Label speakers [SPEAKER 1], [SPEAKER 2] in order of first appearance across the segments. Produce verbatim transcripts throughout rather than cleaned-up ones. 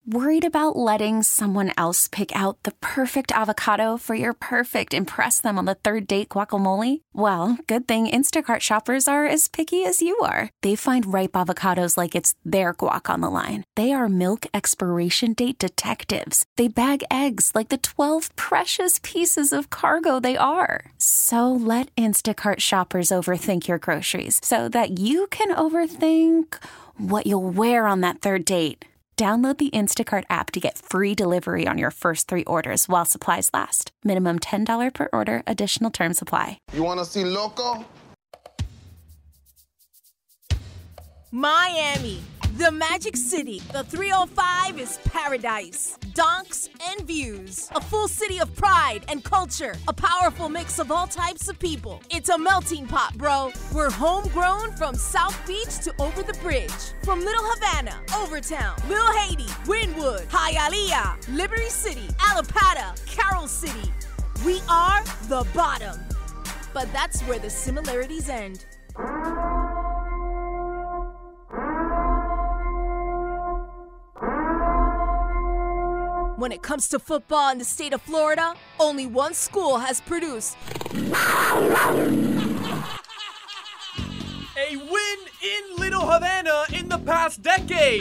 [SPEAKER 1] Worried about letting someone else pick out the perfect avocado for your perfect impress them on the third date guacamole? Well, good thing Instacart shoppers are as picky as you are. They find ripe avocados like it's their guac on the line. They are milk expiration date detectives. They bag eggs like the twelve precious pieces of cargo they are. So let Instacart shoppers overthink your groceries so that you can overthink what you'll wear on that third date. Download the Instacart app to get free delivery on your first three orders while supplies last. Minimum ten dollars per order. Additional terms apply.
[SPEAKER 2] You want to see Loco?
[SPEAKER 3] Miami, the Magic City. The three oh five is paradise. Donks and views. A full city of pride and culture. A powerful mix of all types of people. It's a melting pot, bro. We're homegrown from South Beach to over the bridge. From Little Havana, Overtown, Little Haiti, Wynwood, Hialeah, Liberty City, Alapata, Carroll City. We are the bottom. But that's where the similarities end. When it comes to football in the state of Florida, only one school has produced
[SPEAKER 4] a win in Little Havana in the past decade.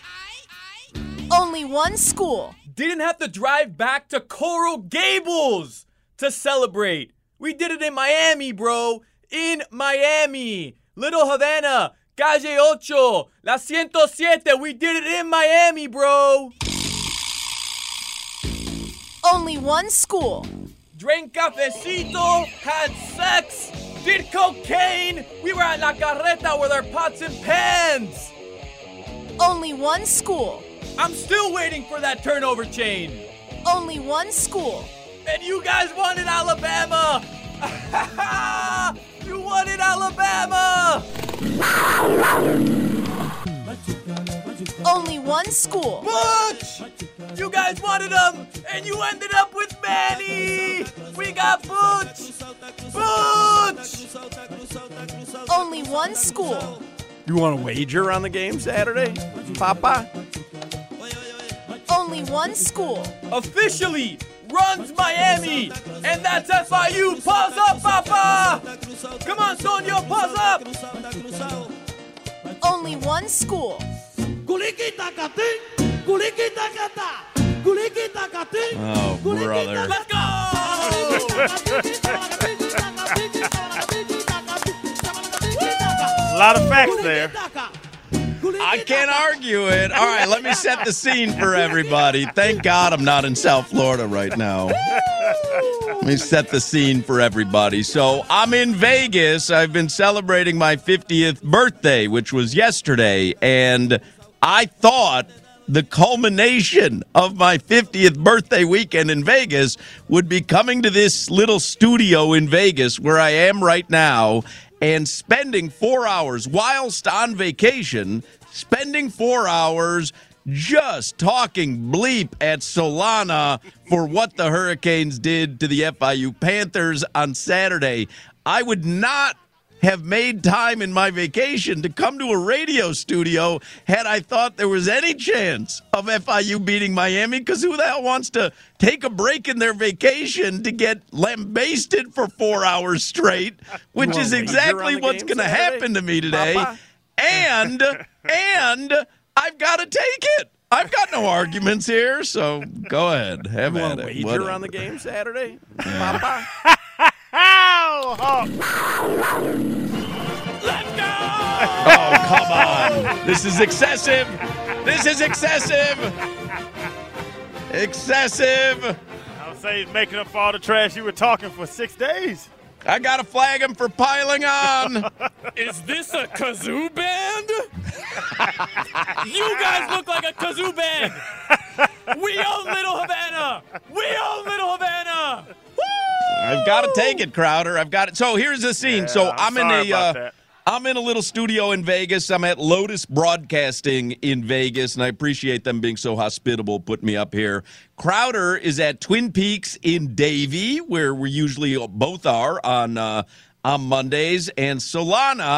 [SPEAKER 3] Only one school
[SPEAKER 4] didn't have to drive back to Coral Gables to celebrate. We did it in Miami, bro. In Miami. Little Havana, Calle Ocho, La one oh seven. We did it in Miami, bro.
[SPEAKER 3] Only one school
[SPEAKER 4] drank cafecito, had sex, did cocaine. We were at La Carreta with our pots and pans.
[SPEAKER 3] Only one school.
[SPEAKER 4] I'm still waiting for that turnover chain.
[SPEAKER 3] Only one school.
[SPEAKER 4] And you guys wanted Alabama. You wanted Alabama.
[SPEAKER 3] Only one school.
[SPEAKER 4] Butch! You guys wanted him, and you ended up with Manny. We got Butch. Butch!
[SPEAKER 3] Only one school.
[SPEAKER 5] You want to wager on the game Saturday, Papa?
[SPEAKER 3] Only one school.
[SPEAKER 4] Officially runs Miami, and that's F I U. Pause up, Papa! Come on, Sonia, pause up!
[SPEAKER 3] Only one school.
[SPEAKER 5] Oh, brother.
[SPEAKER 4] Let's go!
[SPEAKER 6] A lot of facts there.
[SPEAKER 5] I can't argue it. All right, let me set the scene for everybody. Thank God I'm not in South Florida right now. Let me set the scene for everybody. So I'm in Vegas. I've been celebrating my fiftieth birthday, which was yesterday, and I thought the culmination of my fiftieth birthday weekend in Vegas would be coming to this little studio in Vegas where I am right now and spending four hours whilst on vacation, spending four hours just talking bleep at Solana for what the Hurricanes did to the F I U Panthers on Saturday. I would not have made time in my vacation to come to a radio studio had I thought there was any chance of F I U beating Miami, because who the hell wants to take a break in their vacation to get lambasted for four hours straight, which is exactly what's going to happen to me today. Papa? And, and I've got to take it. I've got no arguments here, so go ahead. Have
[SPEAKER 6] you
[SPEAKER 5] at
[SPEAKER 6] want to
[SPEAKER 5] it.
[SPEAKER 6] wager
[SPEAKER 5] Whatever.
[SPEAKER 6] on the game Saturday,
[SPEAKER 5] Yeah.
[SPEAKER 6] Papa?
[SPEAKER 4] Let's go!
[SPEAKER 5] Oh, come on. This is excessive. This is excessive. Excessive.
[SPEAKER 6] I would say he's making up for all the trash you were talking for six days.
[SPEAKER 5] I got to flag him for piling on.
[SPEAKER 4] Is this a kazoo band? You guys look like a kazoo band. We own Little Havana. We own Little Havana. Woo!
[SPEAKER 5] I've got to take it, Crowder. I've got it. So here's the scene.
[SPEAKER 6] Yeah,
[SPEAKER 5] so
[SPEAKER 6] I'm
[SPEAKER 5] I'm, in
[SPEAKER 6] sorry
[SPEAKER 5] a uh,
[SPEAKER 6] about that.
[SPEAKER 5] I'm in a little studio in Vegas. I'm at Lotus Broadcasting in Vegas, and I appreciate them being so hospitable, putting me up here. Crowder is at Twin Peaks in Davie, where we usually both are on uh, on Mondays, and Solana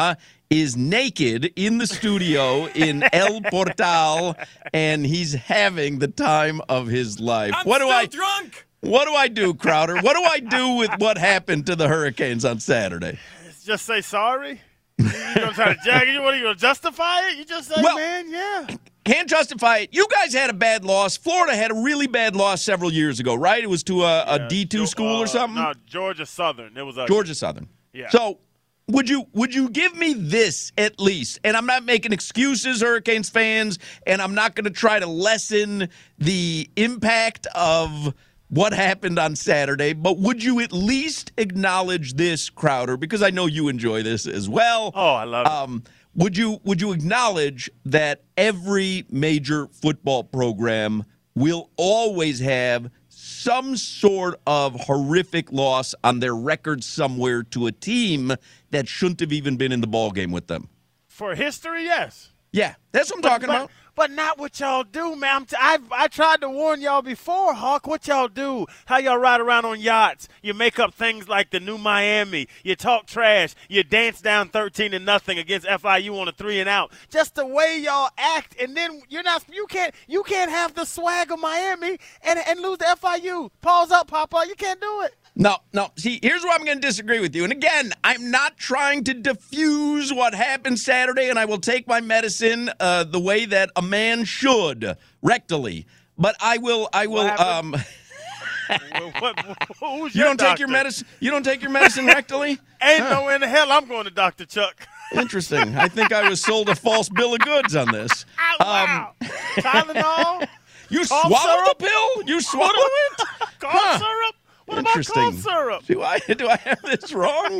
[SPEAKER 5] is naked in the studio in El Portal, and he's having the time of his life.
[SPEAKER 4] I'm
[SPEAKER 5] what do
[SPEAKER 4] still
[SPEAKER 5] I
[SPEAKER 4] drunk.
[SPEAKER 5] What do I do, Crowder? What do I do with what happened to the Hurricanes on Saturday?
[SPEAKER 6] Just say sorry. You gonna try to jag it? What are you gonna justify it? You just say,
[SPEAKER 5] Well,
[SPEAKER 6] man, yeah.
[SPEAKER 5] Can't justify it. You guys had a bad loss. Florida had a really bad loss several years ago, right? It was to a, a
[SPEAKER 6] Yeah,
[SPEAKER 5] D two
[SPEAKER 6] Geo-
[SPEAKER 5] school
[SPEAKER 6] uh,
[SPEAKER 5] or something.
[SPEAKER 6] No, Georgia Southern. It was a
[SPEAKER 5] Georgia Southern.
[SPEAKER 6] Yeah.
[SPEAKER 5] So would you would you give me this at least? And I'm not making excuses, Hurricanes fans, and I'm not going to try to lessen the impact of what happened on Saturday, but would you at least acknowledge this, Crowder? Because I know you enjoy this as well.
[SPEAKER 6] Oh, I love it.
[SPEAKER 5] Um, would you would you acknowledge that every major football program will always have some sort of horrific loss on their record somewhere to a team that shouldn't have even been in the ballgame with them?
[SPEAKER 6] For history, yes.
[SPEAKER 5] Yeah, that's what I'm
[SPEAKER 6] But-
[SPEAKER 5] talking
[SPEAKER 6] but,
[SPEAKER 5] about.
[SPEAKER 6] But not what y'all do, man. I'm t- I I tried to warn y'all before, Hawk. What y'all do? How y'all ride around on yachts? You make up things like the new Miami. You talk trash. You dance down thirteen to nothing against F I U on a three and out. Just the way y'all act, and then you're not. You can't. You can't have the swag of Miami and and lose to F I U. Pause up, Papa. You can't do it.
[SPEAKER 5] No, no. See, here's where I'm going to disagree with you. And again, I'm not trying to diffuse what happened Saturday, and I will take my medicine uh, the way that a man should, rectally. But I will, I will.
[SPEAKER 6] What
[SPEAKER 5] Um,
[SPEAKER 6] Well, what, who's
[SPEAKER 5] you
[SPEAKER 6] your
[SPEAKER 5] don't take your
[SPEAKER 6] doctor?
[SPEAKER 5] medicine. You don't take your medicine rectally.
[SPEAKER 6] Ain't no way in the hell I'm going to Doctor Chuck.
[SPEAKER 5] Interesting. I think I was sold a false bill of goods on this.
[SPEAKER 6] Oh, wow. Tylenol?
[SPEAKER 5] You
[SPEAKER 6] Cough
[SPEAKER 5] swallowed
[SPEAKER 6] syrup?
[SPEAKER 5] the pill? You swallowed it?
[SPEAKER 6] Cough
[SPEAKER 5] Huh.
[SPEAKER 6] syrup? What about
[SPEAKER 5] Interesting.
[SPEAKER 6] cough syrup?
[SPEAKER 5] Do I do I have this wrong?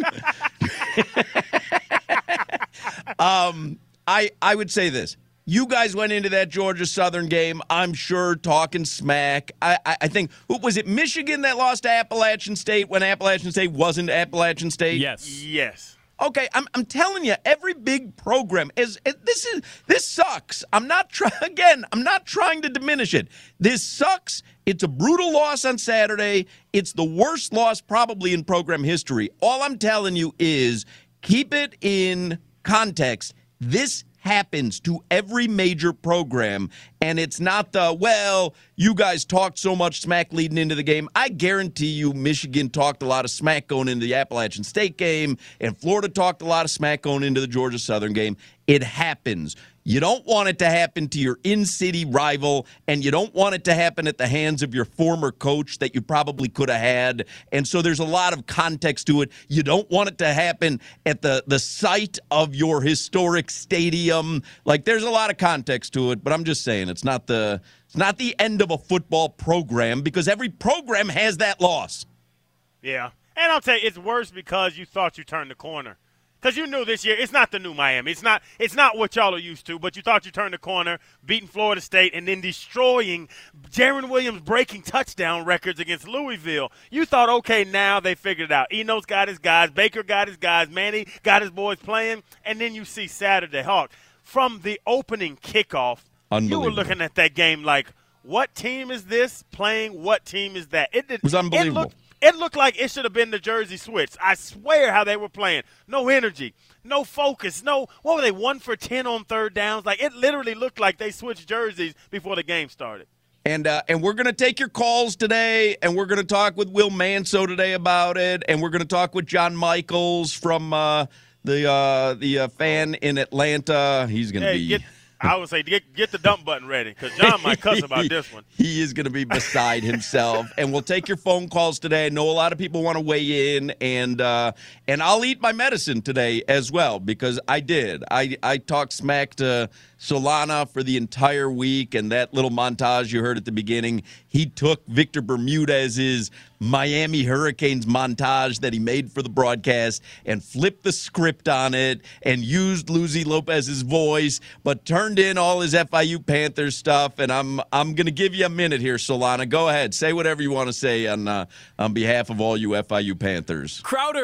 [SPEAKER 5] um, I I would say this. You guys went into that Georgia Southern game, I'm sure, talking smack. I, I, I think, was it Michigan that lost to Appalachian State when Appalachian State wasn't Appalachian State?
[SPEAKER 4] Yes.
[SPEAKER 6] Yes.
[SPEAKER 5] Okay, I'm I'm telling you, every big program is it, this is this sucks. I'm not trying again. I'm not trying to diminish it. This sucks. It's a brutal loss on Saturday. It's the worst loss probably in program history. All I'm telling you is keep it in context. This happens to every major program, and it's not the, well, you guys talked so much smack leading into the game. I guarantee you Michigan talked a lot of smack going into the Appalachian State game, and Florida talked a lot of smack going into the Georgia Southern game. It happens. You don't want it to happen to your in-city rival, and you don't want it to happen at the hands of your former coach that you probably could have had. And so there's a lot of context to it. You don't want it to happen at the, the site of your historic stadium. Like, there's a lot of context to it, but I'm just saying it's not the it's not the end of a football program because every program has that loss.
[SPEAKER 6] Yeah. And I'll tell you, it's worse because you thought you turned the corner. Because you knew this year, it's not the new Miami. It's not It's not what y'all are used to, but you thought you turned the corner, beating Florida State, and then destroying Jaron Williams breaking touchdown records against Louisville. You thought, okay, now they figured it out. Enos got his guys. Baker got his guys. Manny got his boys playing. And then you see Saturday, Hawk, from the opening kickoff, you were looking at that game like, what team is this playing? What team is that? It, did,
[SPEAKER 5] It was unbelievable.
[SPEAKER 6] It looked, It looked like it should have been the jersey switch. I swear how they were playing. No energy, no focus, no – what were they, one for ten on third downs? Like, it literally looked like they switched jerseys before the game started.
[SPEAKER 5] And uh, and we're going to take your calls today, and we're going to talk with Will Manso today about it, and we're going to talk with John Michaels from uh, the uh, the uh, fan in Atlanta. He's going to
[SPEAKER 6] Hey,
[SPEAKER 5] be
[SPEAKER 6] get, I would say get, get the dump button ready because John might cuss about this one.
[SPEAKER 5] He is going to be beside himself. And we'll take your phone calls today. I know a lot of people want to weigh in, and uh, and I'll eat my medicine today as well because I did. I, I talked smack to Solana for the entire week, and that little montage you heard at the beginning, he took Victor Bermudez's Miami Hurricanes montage that he made for the broadcast and flipped the script on it and used Lucy Lopez's voice, but turned in all his F I U Panthers stuff. And I'm I'm going to give you a minute here, Solana. Go ahead. Say whatever you want to say on uh, on behalf of all you F I U Panthers.
[SPEAKER 4] Crowder,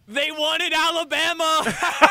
[SPEAKER 4] They wanted Alabama.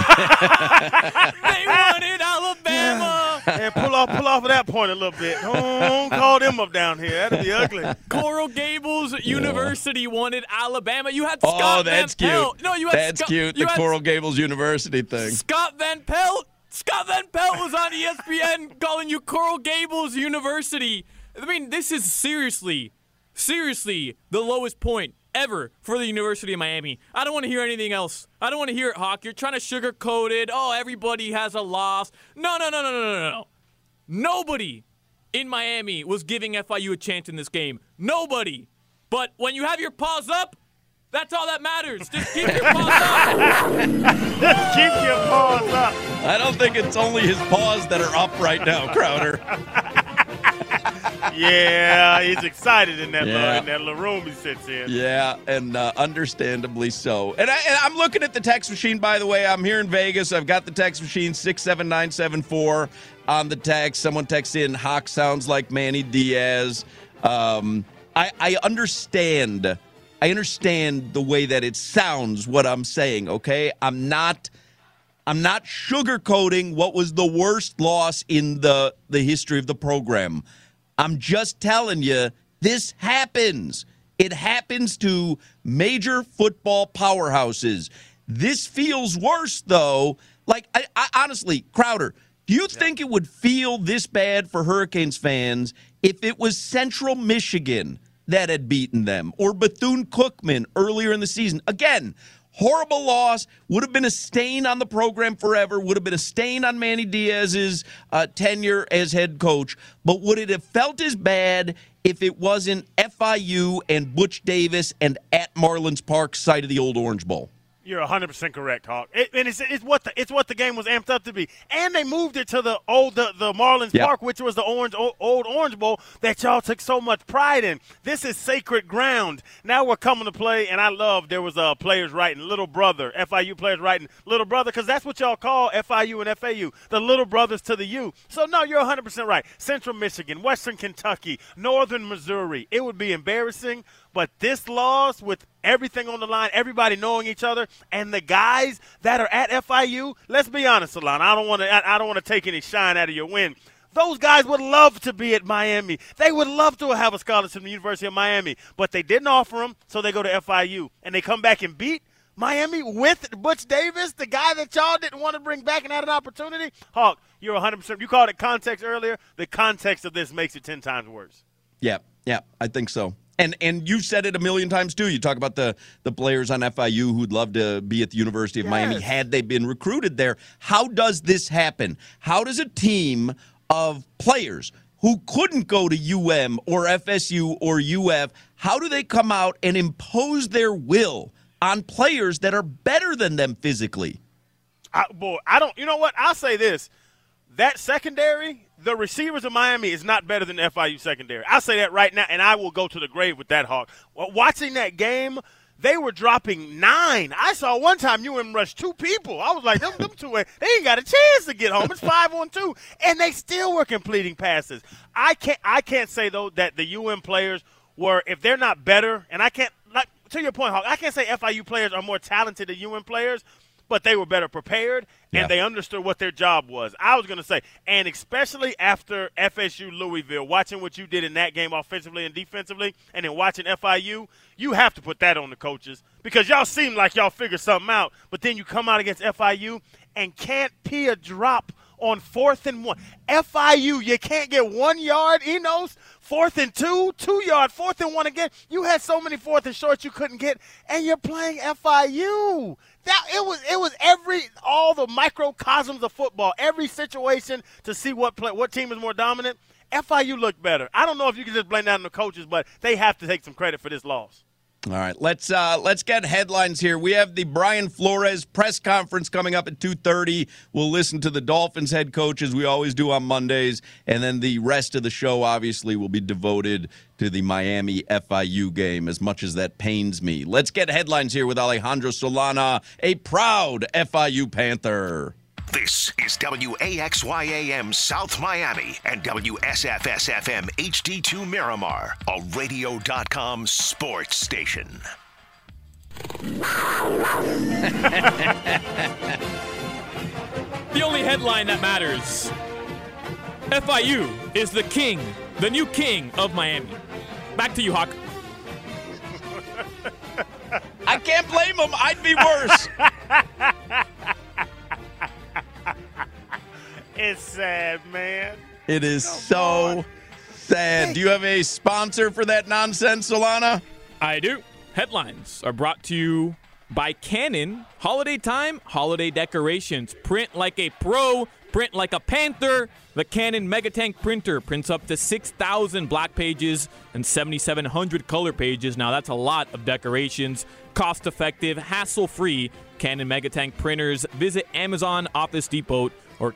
[SPEAKER 4] They wanted Alabama.
[SPEAKER 6] And pull off, pull off of that point a little bit. Don't call them up down here. That'd be ugly.
[SPEAKER 4] Coral Gables yeah. University wanted Alabama. You had Scott
[SPEAKER 5] oh, that's
[SPEAKER 4] Van Pelt.
[SPEAKER 5] cute.
[SPEAKER 4] No, you had
[SPEAKER 5] that's
[SPEAKER 4] Scott,
[SPEAKER 5] cute. The Coral Gables University thing.
[SPEAKER 4] Scott Van Pelt. Scott Van Pelt was on E S P N calling you Coral Gables University. I mean, this is seriously, seriously the lowest point ever for the University of Miami. I don't want to hear anything else. I don't want to hear it, Hawk. You're trying to sugarcoat it. Oh, everybody has a loss. No, no, no, no, no, no, no. Nobody in Miami was giving F I U a chance in this game. Nobody. But when you have your paws up, that's all that matters. Just keep your paws up.
[SPEAKER 6] Just keep your paws up.
[SPEAKER 5] I don't think it's only his paws that are up right now, Crowder.
[SPEAKER 6] Yeah, he's excited in that,
[SPEAKER 5] yeah.
[SPEAKER 6] little, in that little room he sits in.
[SPEAKER 5] Yeah, and uh, understandably so. And, I, and I'm looking at the text machine, by the way. I'm here in Vegas. I've got the text machine, six seven nine seven four on the text. Someone texts in, Hawk sounds like Manny Diaz. Um, I, I understand. I understand the way that it sounds, what I'm saying, okay? I'm not I'm not sugarcoating what was the worst loss in the, the history of the program. I'm just telling you, this happens. It happens to major football powerhouses. This feels worse, though. Like, I, I honestly, Crowder, do you yeah. think it would feel this bad for Hurricanes fans if it was Central Michigan that had beaten them, or Bethune-Cookman earlier in the season? Again, horrible loss, would have been a stain on the program forever, would have been a stain on Manny Diaz's uh, tenure as head coach, but would it have felt as bad if it wasn't F I U and Butch Davis and at Marlins Park, site of the old Orange Bowl?
[SPEAKER 6] You're one hundred percent correct, Hawk. It, and it's, it's what the it's what the game was amped up to be. And they moved it to the old the, the Marlins yep. Park, which was the orange old, old Orange Bowl that y'all took so much pride in. This is sacred ground. Now we're coming to play, and I love there was uh, players writing little brother, F I U players writing little brother, because that's what y'all call F I U and F A U, the little brothers to the U. So, no, you're one hundred percent right. Central Michigan, Western Kentucky, Northern Missouri. It would be embarrassing. But this loss, with everything on the line, everybody knowing each other, and the guys that are at F I U, let's be honest, Alon, I don't want to I don't want to take any shine out of your win. Those guys would love to be at Miami. They would love to have a scholarship from the University of Miami, but they didn't offer them, so they go to F I U. And they come back and beat Miami with Butch Davis, the guy that y'all didn't want to bring back and had an opportunity. Hawk, you're one hundred percent. You called it context earlier. The context of this makes it ten times worse.
[SPEAKER 5] Yeah, yeah, I think so. And and you said it a million times, too. You talk about the, the players on F I U who'd love to be at the University of yes. Miami had they been recruited there. How does this happen? How does a team of players who couldn't go to U M or F S U or U F, how do they come out and impose their will on players that are better than them physically?
[SPEAKER 6] I, boy, I don't – you know what? I'll say this. That secondary, the receivers of Miami is not better than the F I U secondary. I'll say that right now, and I will go to the grave with that, Hawk. Watching that game, they were dropping nine. I saw one time U M rush two people. I was like, them, them two, they ain't got a chance to get home. It's five on two, and they still were completing passes. I can't, I can't say, though, that the U M players were, if they're not better, and I can't, like, to your point, Hawk, I can't say F I U players are more talented than U M players, but they were better prepared, and yeah. they understood what their job was. I was going to say, and especially after F S U Louisville, watching what you did in that game offensively and defensively, and then watching F I U, you have to put that on the coaches because y'all seem like y'all figured something out, but then you come out against F I U and can't pee a drop on fourth and one. F I U, you can't get one yard, Enos. Fourth and two, two yard, fourth and one again. You had so many fourth and shorts you couldn't get, and you're playing F I U. That it was it was every all the microcosms of football, every situation to see what play, what team is more dominant. F I U looked better. I don't know if you can just blame that on the coaches, but they have to take some credit for this loss.
[SPEAKER 5] All right, let's uh, let's get headlines here. We have the Brian Flores press conference coming up at two thirty. We'll listen to the Dolphins head coach as we always do on Mondays, and then the rest of the show obviously will be devoted to the Miami F I U game, as much as that pains me. Let's get headlines here with Alejandro Solana, a proud F I U Panther.
[SPEAKER 2] This is W A X Y A M South Miami and W S F S F M H D two Miramar, a radio dot com sports station.
[SPEAKER 4] The only headline that matters. F I U is the king, the new king of Miami. Back to you, Hawk.
[SPEAKER 5] I can't blame him. I'd be worse.
[SPEAKER 6] It's sad, man.
[SPEAKER 5] It is
[SPEAKER 6] Come
[SPEAKER 5] so
[SPEAKER 6] on.
[SPEAKER 5] sad. Do you have a sponsor for that nonsense, Solana?
[SPEAKER 4] I do. Headlines are brought to you by Canon. Holiday time, holiday decorations. Print like a pro, print like a panther. The Canon Megatank printer prints up to six thousand black pages and seventy-seven hundred color pages. Now, that's a lot of decorations. Cost-effective, hassle-free Canon Megatank printers. Visit Amazon, Office Depot, or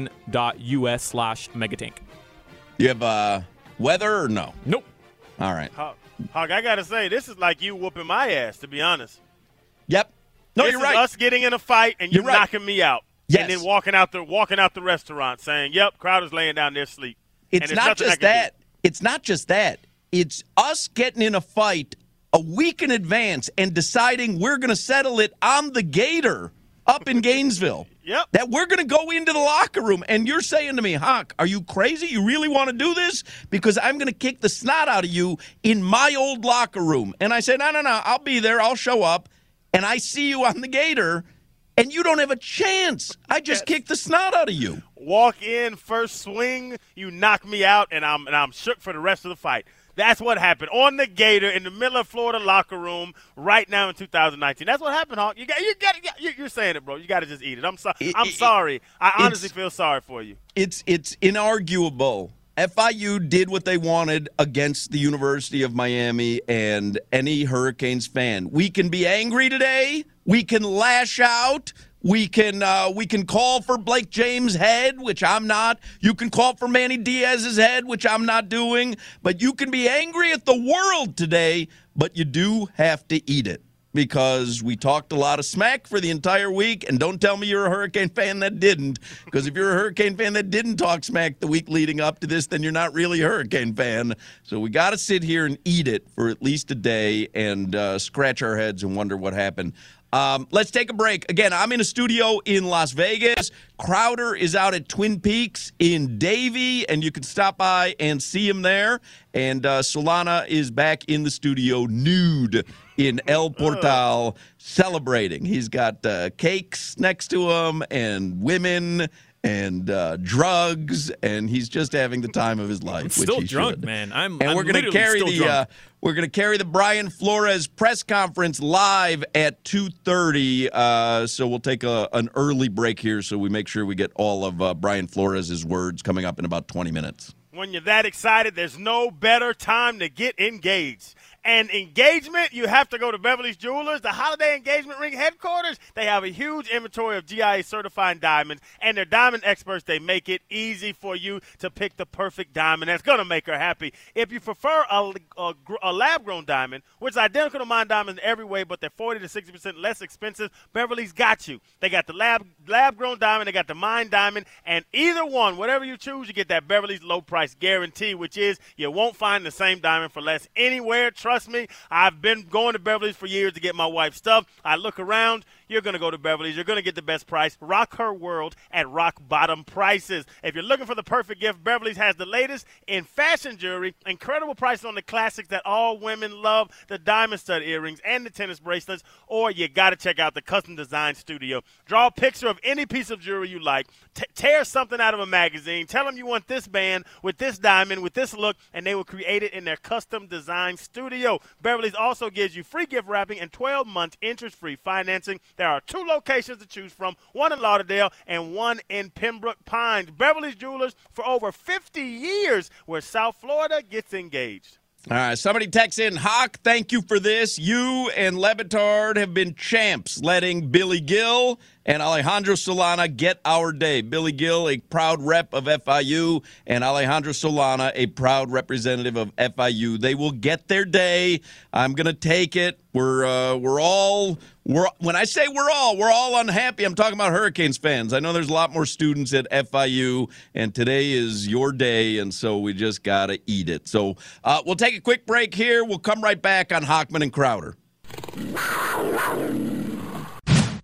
[SPEAKER 4] canon.us slash Megatank.
[SPEAKER 5] You have uh, weather or no?
[SPEAKER 4] Nope.
[SPEAKER 5] All right.
[SPEAKER 6] Hawk, Hawk, I got to say, this is like you whooping my ass, to be honest.
[SPEAKER 5] Yep. No,
[SPEAKER 6] this
[SPEAKER 5] you're
[SPEAKER 6] is
[SPEAKER 5] right.
[SPEAKER 6] us getting in a fight and you
[SPEAKER 5] You're right.
[SPEAKER 6] knocking me out.
[SPEAKER 5] Yes.
[SPEAKER 6] And then walking out the walking out the restaurant saying, yep, Crowder's laying down there asleep.
[SPEAKER 5] It's
[SPEAKER 6] And there's
[SPEAKER 5] not
[SPEAKER 6] nothing I
[SPEAKER 5] just
[SPEAKER 6] can do.
[SPEAKER 5] that. It's not just that. It's us getting in a fight a week in advance and deciding we're going to settle it on the Gator up in Gainesville.
[SPEAKER 6] Yep.
[SPEAKER 5] That we're going to go into the locker room. And you're saying to me, Hawk, are you crazy? You really want to do this? Because I'm going to kick the snot out of you in my old locker room. And I said, no, no, no, I'll be there. I'll show up. And I see you on the Gator, and you don't have a chance. I just
[SPEAKER 6] Yes.
[SPEAKER 5] kicked the snot out of you.
[SPEAKER 6] Walk in, first swing, you knock me out, and I'm and I'm shook for the rest of the fight. That's what happened on the Gator in the middle of Florida locker room right now in two thousand nineteen. That's what happened, Hawk. You got, you got, you're saying it, bro. You got to just eat it. I'm sorry.
[SPEAKER 5] It-
[SPEAKER 6] I'm
[SPEAKER 5] it-
[SPEAKER 6] sorry. I honestly
[SPEAKER 5] it's-
[SPEAKER 6] feel sorry for you.
[SPEAKER 5] It's it's inarguable. F I U did what they wanted against the University of Miami and any Hurricanes fan. We can be angry today. We can lash out. We can uh, we can call for Blake James' head, which I'm not. You can call for Manny Diaz's head, which I'm not doing. But you can be angry at the world today, but you do have to eat it. Because we talked a lot of smack for the entire week, and don't tell me you're a Hurricane fan that didn't, because if you're a Hurricane fan that didn't talk smack the week leading up to this, then you're not really a Hurricane fan. So we got to sit here and eat it for at least a day and uh, scratch our heads and wonder what happened. Um, let's take a break. Again, I'm in a studio in Las Vegas. Crowder is out at Twin Peaks in Davie, and you can stop by and see him there. And uh, Solana is back in the studio nude in El Portal celebrating. He's got uh, cakes next to him and women and uh, drugs, and he's just having the time of his life.
[SPEAKER 4] I'm
[SPEAKER 5] which
[SPEAKER 4] still
[SPEAKER 5] he
[SPEAKER 4] drunk,
[SPEAKER 5] should.
[SPEAKER 4] man. I'm
[SPEAKER 5] and
[SPEAKER 4] I'm
[SPEAKER 5] we're gonna
[SPEAKER 4] literally
[SPEAKER 5] carry
[SPEAKER 4] still
[SPEAKER 5] the
[SPEAKER 4] drunk.
[SPEAKER 5] uh, we're gonna carry the Brian Flores press conference live at two thirty. Uh, so we'll take a, an early break here, so we make sure we get all of uh, Brian Flores' words coming up in about twenty minutes.
[SPEAKER 6] When you're that excited, there's no better time to get engaged. And engagement, you have to go to Beverly's Jewelers, the Holiday Engagement Ring headquarters. They have a huge inventory of G I A-certified diamonds, and they're diamond experts. They make it easy for you to pick the perfect diamond that's going to make her happy. If you prefer a, a, a lab-grown diamond, which is identical to mine diamonds in every way, but they're forty to sixty percent less expensive, Beverly's got you. They got the lab, lab-grown diamond, they got the mine diamond, and either one, whatever you choose, you get that Beverly's low-price guarantee, which is you won't find the same diamond for less anywhere. Trust me, I've been going to Beverly's for years to get my wife's stuff. I look around. You're going to go to Beverly's. You're going to get the best price. Rock her world at rock bottom prices. If you're looking for the perfect gift, Beverly's has the latest in fashion jewelry, incredible prices on the classics that all women love, the diamond stud earrings and the tennis bracelets, or you got to check out the custom design studio. Draw a picture of any piece of jewelry you like. T- tear something out of a magazine. Tell them you want this band with this diamond, with this look, and they will create it in their custom design studio. Beverly's also gives you free gift wrapping and twelve months interest-free financing. There are two locations to choose from, one in Lauderdale and one in Pembroke Pines. Beverly's Jewelers for over fifty years, where South Florida gets engaged.
[SPEAKER 5] All right, somebody texts in, Hawk, thank you for this. You and Levitard have been champs, letting Billy Gill and Alejandro Solana get our day. Billy Gill, a proud rep of F I U, and Alejandro Solana, a proud representative of F I U. They will get their day. I'm going to take it. We're uh, we're all we're when I say we're all we're all unhappy. I'm talking about Hurricanes fans. I know there's a lot more students at F I U, and today is your day, and so we just gotta eat it. So uh, we'll take a quick break here. We'll come right back on Hochman and Crowder.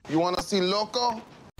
[SPEAKER 7] You want to see Loco?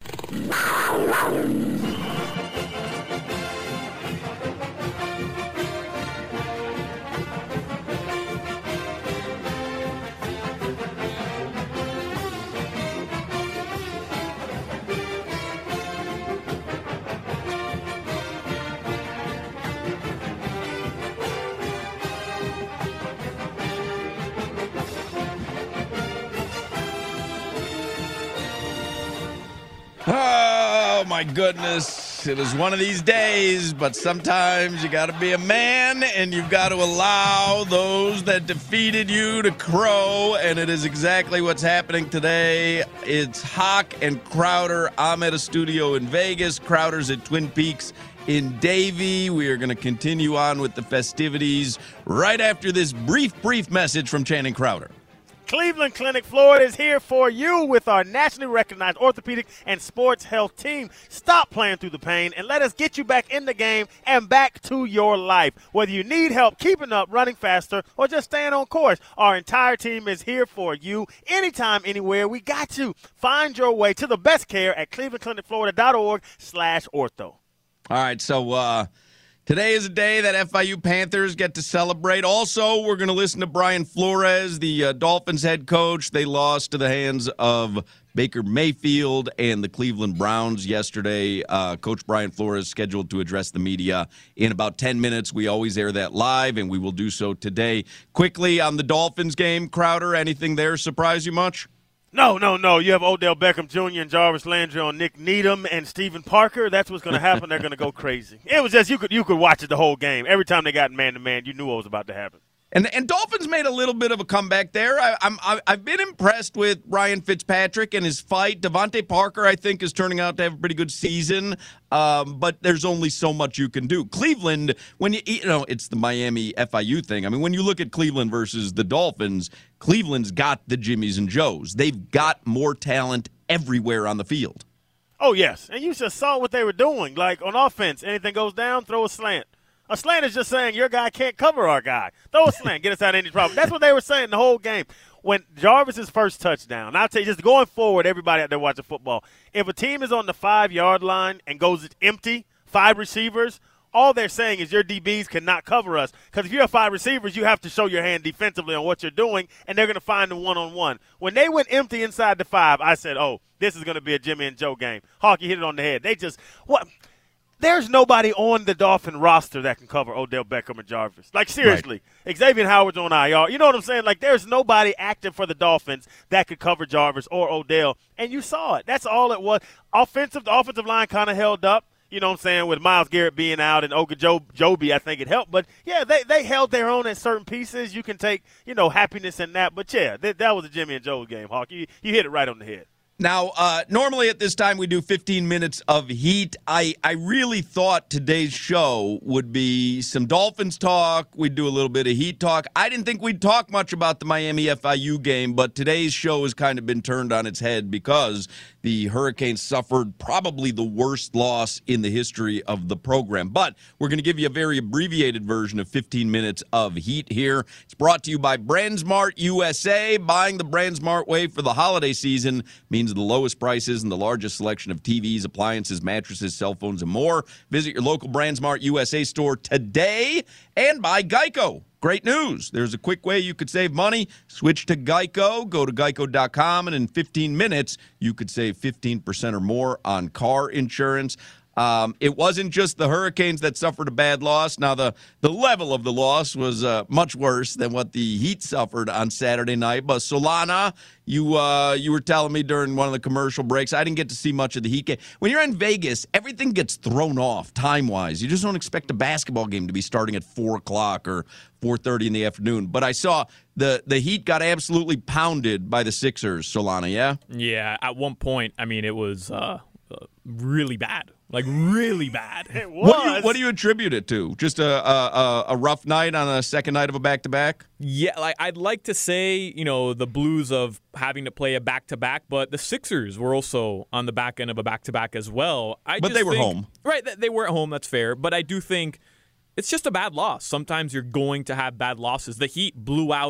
[SPEAKER 5] Oh, my goodness. It is one of these days, but sometimes you got to be a man and you've got to allow those that defeated you to crow, and it is exactly what's happening today. It's Hawk and Crowder. I'm at a studio in Vegas. Crowder's at Twin Peaks in Davie. We are going to continue on with the festivities right after this brief, brief message from Channing Crowder.
[SPEAKER 6] Cleveland Clinic Florida is here for you with our nationally recognized orthopedic and sports health team. Stop playing through the pain and let us get you back in the game and back to your life. Whether you need help keeping up, running faster, or just staying on course, our entire team is here for you anytime, anywhere. We got you. Find your way to the best care at cleveland clinic florida dot org slash ortho.
[SPEAKER 5] All right, so uh, today is a day that F I U Panthers get to celebrate. Also, we're going to listen to Brian Flores, the uh, Dolphins head coach. They lost to the hands of Baker Mayfield and the Cleveland Browns yesterday. Uh, Coach Brian Flores scheduled to address the media in about ten minutes. We always air that live, and we will do so today. Quickly on the Dolphins game, Crowder, anything there surprise you much?
[SPEAKER 6] No, no, no. You have Odell Beckham Junior and Jarvis Landry on Nick Needham and Stephen Parker. That's what's going to happen. They're going to go crazy. It was just you could you could watch it the whole game. Every time they got man-to-man, you knew what was about to happen.
[SPEAKER 5] And and Dolphins made a little bit of a comeback there. I, I'm I, I've been impressed with Ryan Fitzpatrick and his fight. Devontae Parker, I think, is turning out to have a pretty good season. Um, but there's only so much you can do. Cleveland, when you you know, it's the Miami F I U thing. I mean, when you look at Cleveland versus the Dolphins, Cleveland's got the Jimmies and Joes. They've got more talent everywhere on the field.
[SPEAKER 6] Oh yes, and you just saw what they were doing. Like on offense, anything goes down, throw a slant. A slant is just saying your guy can't cover our guy. Throw a slant, get us out of any problem. That's what they were saying the whole game. When Jarvis's first touchdown, I'll tell you, just going forward, everybody out there watching football, if a team is on the five-yard line and goes empty, five receivers, all they're saying is your D Bs cannot cover us. Because if you have five receivers, you have to show your hand defensively on what you're doing, and they're going to find them one-on-one. When they went empty inside the five, I said, oh, this is going to be a Jimmy and Joe game. Hawk, you hit it on the head. They just – what – there's nobody on the Dolphin roster that can cover Odell Beckham and Jarvis. Like, seriously, right. Xavier Howard's on I R. You know what I'm saying? Like, there's nobody active for the Dolphins that could cover Jarvis or Odell. And you saw it. That's all it was. Offensive, the offensive line kind of held up, you know what I'm saying, with Myles Garrett being out and Ogunjobi, I think it helped. But, yeah, they, they held their own at certain pieces. You can take, you know, happiness in that. But, yeah, that, that was a Jimmy and Joe game, Hawk. You, you hit it right on the head.
[SPEAKER 5] Now, uh, normally at this time we do fifteen minutes of heat. I, I really thought today's show would be some Dolphins talk. We'd do a little bit of heat talk. I didn't think we'd talk much about the Miami F I U game, but today's show has kind of been turned on its head because the Hurricanes suffered probably the worst loss in the history of the program. But we're going to give you a very abbreviated version of fifteen minutes of heat here. It's brought to you by BrandsMart U S A. Buying the BrandsMart way for the holiday season means the lowest prices and the largest selection of T Vs, appliances, mattresses, cell phones, and more. Visit your local BrandsMart U S A store today. And by Geico. Great news. There's a quick way you could save money. Switch to Geico. Go to geico dot com, and in fifteen minutes, you could save fifteen percent or more on car insurance. Um, it wasn't just the Hurricanes that suffered a bad loss. Now, the, the level of the loss was uh, much worse than what the Heat suffered on Saturday night. But Solana, you uh, you were telling me during one of the commercial breaks, I didn't get to see much of the Heat game. When you're in Vegas, everything gets thrown off time-wise. You just don't expect a basketball game to be starting at four o'clock or four thirty in the afternoon. But I saw the, the Heat got absolutely pounded by the Sixers, Solana, yeah?
[SPEAKER 4] Yeah, at one point, I mean, it was uh, uh, really bad. Like, really bad.
[SPEAKER 6] It was.
[SPEAKER 5] What do, you, what do you attribute it to? Just a, a a rough night on a second night of a back-to-back?
[SPEAKER 4] Yeah, like I'd like to say, you know, the blues of having to play a back-to-back, but the Sixers were also on the back end of a back-to-back as well. I
[SPEAKER 5] but
[SPEAKER 4] just
[SPEAKER 5] they were
[SPEAKER 4] think,
[SPEAKER 5] home.
[SPEAKER 4] Right, they were at home, that's fair. But I do think it's just a bad loss. Sometimes you're going to have bad losses. The Heat blew out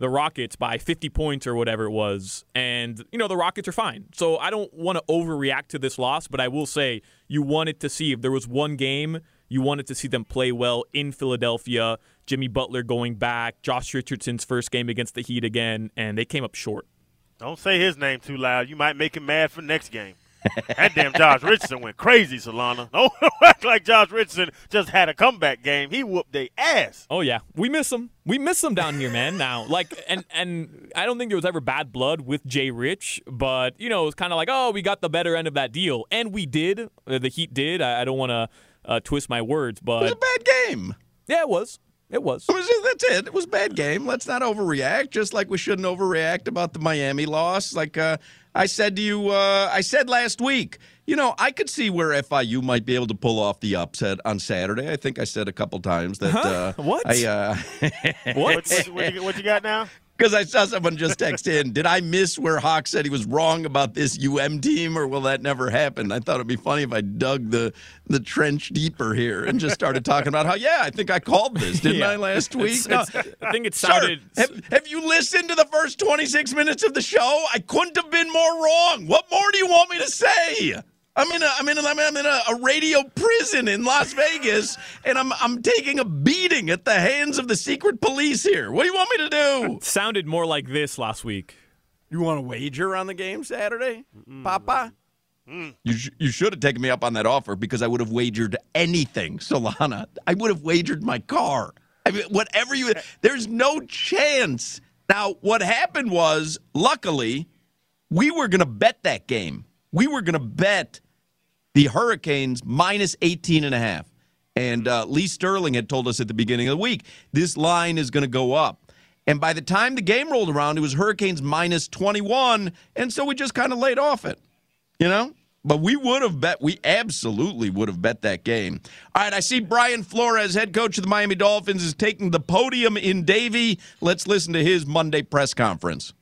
[SPEAKER 4] the Rockets by fifty points or whatever it was. And, you know, the Rockets are fine. So I don't want to overreact to this loss, but I will say you wanted to see, if there was one game, you wanted to see them play well in Philadelphia. Jimmy Butler going back, Josh Richardson's first game against the Heat again, and they came up short.
[SPEAKER 6] Don't say his name too loud. You might make him mad for next game. That damn Josh Richardson went crazy, Solana. Don't act like Josh Richardson just had a comeback game. He whooped their ass.
[SPEAKER 4] Oh, yeah. We miss him. We miss him down here, man, now. Like, and, and I don't think there was ever bad blood with Jay Rich, but, you know, it was kind of like, oh, we got the better end of that deal. And we did. The Heat did. I, I don't want to uh, twist my words, but.
[SPEAKER 5] It was a bad game.
[SPEAKER 4] Yeah, it was. It was.
[SPEAKER 5] It was. That's it. It was a bad game. Let's not overreact, just like we shouldn't overreact about the Miami loss. Like uh, I said to you, uh, I said last week, you know, I could see where F I U might be able to pull off the upset on Saturday. I think I said a couple times that.
[SPEAKER 4] Huh?
[SPEAKER 5] Uh,
[SPEAKER 4] what?
[SPEAKER 5] I, uh,
[SPEAKER 4] what?
[SPEAKER 6] What, what, what, you, what you got now?
[SPEAKER 5] Because I saw someone just text in, did I miss where Hawk said he was wrong about this U M team, or will that never happen? I thought it'd be funny if I dug the the trench deeper here and just started talking about how, yeah, I think I called this, didn't
[SPEAKER 4] Yeah.
[SPEAKER 5] I, last week?
[SPEAKER 4] It's, it's, I think it
[SPEAKER 5] Sir,
[SPEAKER 4] sounded.
[SPEAKER 5] have, have you listened to the first twenty-six minutes of the show? I couldn't have been more wrong. What more do you want me to say? I'm in a I'm in a, I'm in a, a radio prison in Las Vegas, and I'm I'm taking a beating at the hands of the secret police here. What do you want me to do?
[SPEAKER 4] Sounded more like this last week.
[SPEAKER 7] You want to wager on the game Saturday, mm. Papa?
[SPEAKER 5] Mm. You sh- you should have taken me up on that offer, because I would have wagered anything, Solana. I would have wagered my car. I mean, whatever you. There's no chance. Now, what happened was, luckily, we were going to bet that game. We were going to bet the Hurricanes minus eighteen and a half. And uh, Lee Sterling had told us at the beginning of the week, this line is going to go up. And by the time the game rolled around, it was Hurricanes minus twenty-one. And so we just kind of laid off it, you know? But we would have bet, we absolutely would have bet that game. All right, I see Brian Flores, head coach of the Miami Dolphins, is taking the podium in Davie. Let's listen to his Monday press conference.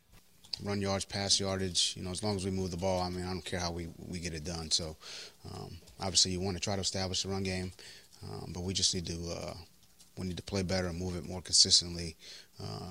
[SPEAKER 8] Run yards, pass yardage, you know, as long as we move the ball, I mean, I don't care how we, we get it done. So, um, obviously, you want to try to establish the run game, um, but we just need to uh, we need to play better and move it more consistently, uh,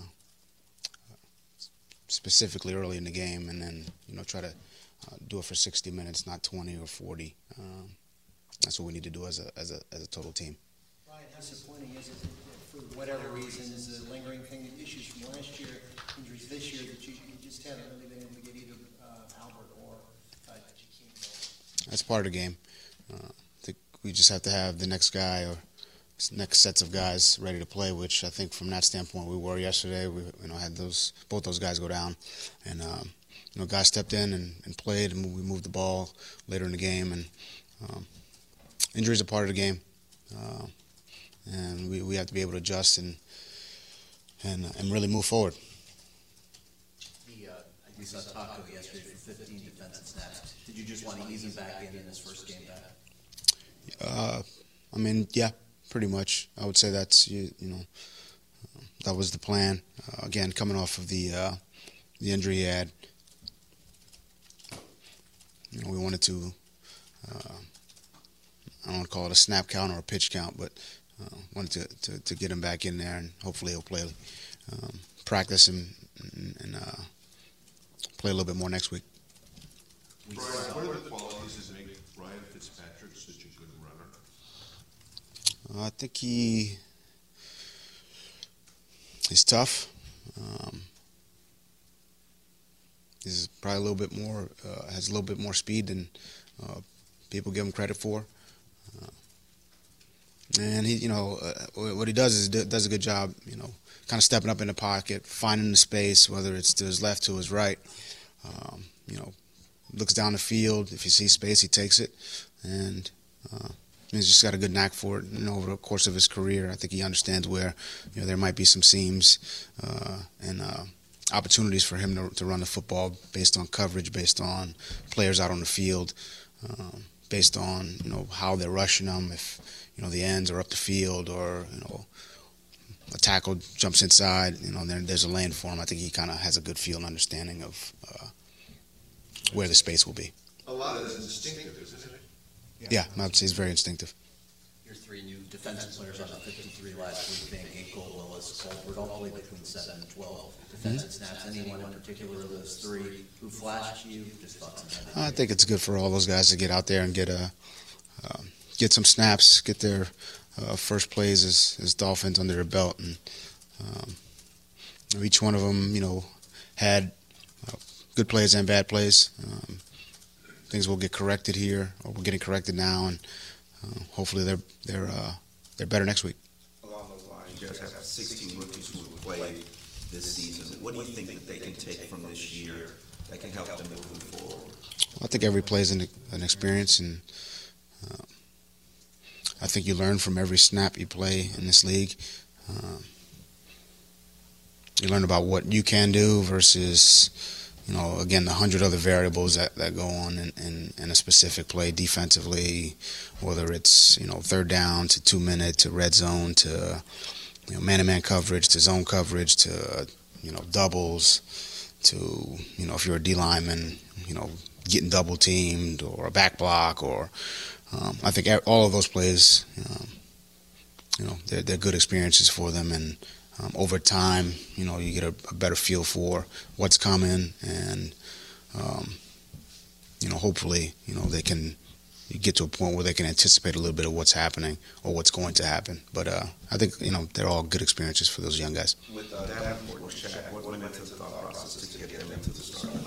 [SPEAKER 8] specifically early in the game, and then, you know, try to uh, do it for sixty minutes, not twenty or forty. Um, that's what we need to do as a as a as a total team.
[SPEAKER 9] Brian, how disappointing is it that for whatever reasons, the lingering thing, issues from last year, injuries this year, that you, you just haven't really been able to get either uh, Albert or uh, Jakeem?
[SPEAKER 8] That's part of the game. Uh, I think we just have to have the next guy or next sets of guys ready to play, which I think from that standpoint we were yesterday. We you know had those both those guys go down, and um, you know guys stepped in and, and played, and we moved the ball later in the game. And um, injuries are part of the game, uh, and we, we have to be able to adjust and and and really move forward.
[SPEAKER 10] The, uh, we saw Taco yesterday for fifteen defensive snaps. Did you just want to ease him back in in his first game back?
[SPEAKER 8] Uh, I mean, yeah, pretty much. I would say that's you, you know uh, that was the plan. Uh, again, coming off of the uh, the injury he had, you know, we wanted to. Uh, I don't want to call it a snap count or a pitch count, but uh, wanted to, to, to get him back in there, and hopefully he'll play, um, practice and, and, and uh, play a little bit more next week.
[SPEAKER 11] Brian, what are the qualities that make Ryan Fitzpatrick such a good runner?
[SPEAKER 8] Uh, I think he he's tough. Um, he's probably a little bit more uh, has a little bit more speed than uh, people give him credit for. Uh, and he, you know, uh, what he does is does a good job, you know, kind of stepping up in the pocket, finding the space, whether it's to his left, to his right. Um, you know, looks down the field. If he sees space, he takes it, and uh, he's just got a good knack for it. You know, over the course of his career, I think he understands where, you know, there might be some seams uh, and uh, opportunities for him to, to run the football based on coverage, based on players out on the field. Um, based on, you know, how they're rushing them, if, you know, the ends are up the field, or, you know, a tackle jumps inside, you know, then there's a lane for him. I think he kind of has a good feel and understanding of uh, where the space will be.
[SPEAKER 11] A lot of this is instinctive, isn't it?
[SPEAKER 8] Yeah, I would say he's very instinctive.
[SPEAKER 10] Your three new defensive players on the fifty-three last week, Van Ginkel, Willis, Dallas, Colbert, all played between seven and twelve defensive mm-hmm. snaps. Anyone in particular of those three who flashed you? Just thoughts on that.
[SPEAKER 8] I think it's good for all those guys to get out there and get a uh, get some snaps, get their uh, first plays as, as Dolphins under their belt, and um, each one of them, you know, had uh, good plays and bad plays. Um, things will get corrected here, or we're getting corrected now, and uh, hopefully they're they're uh, they're better next week.
[SPEAKER 11] Along those lines, you guys have sixteen rookies who have played this season. What do you think that they can take from this year that can help them moving forward?
[SPEAKER 8] I think every play is an, an experience, and uh, I think you learn from every snap you play in this league. Uh, you learn about what you can do versus, you know, again, the hundred other variables that, that go on in, in, in a specific play defensively, whether it's, you know, third down to two minute to red zone to, you know, man-to-man coverage to zone coverage to, you know, doubles to, you know, if you're a D lineman, you know, getting double teamed or a back block or, um, I think all of those plays, um, you know, they're, they're good experiences for them, and Um, over time, you know, you get a, a better feel for what's coming, and um, you know, hopefully, you know, they can you get to a point where they can anticipate a little bit of what's happening or what's going to happen. But uh, I think, you know, they're all good experiences for those young guys.
[SPEAKER 11] With uh, Davenport and Shaq, what went into the thought process to get them into the starting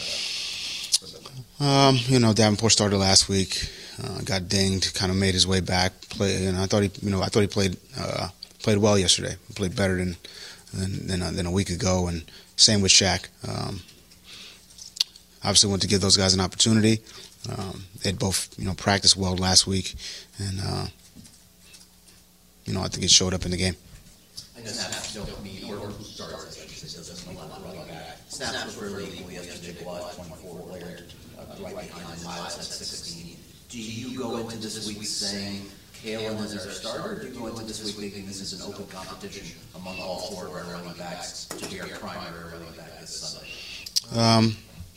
[SPEAKER 11] lineup?
[SPEAKER 8] Um, you know, Davenport started last week, uh, got dinged, kind of made his way back. Play, and I thought he, you know, I thought he played. Uh, Played well yesterday. Played better than than than a, than a week ago, and same with Shaq. Um, obviously, want to give those guys an opportunity. Um, they'd both, you know, practiced well last week, and uh, you know, I think it showed up in the game.
[SPEAKER 10] I know snaps don't mean or who starts. I should say doesn't mean a lot of running back. Snaps were really equal yesterday. Watt twenty-four, Laird uh, right behind Miles at sixteen. Do you go into this week saying Kalen is our starter, or do you go into this week thinking this is an open competition among all four of our running backs to be our primary running back this Sunday?
[SPEAKER 8] Um,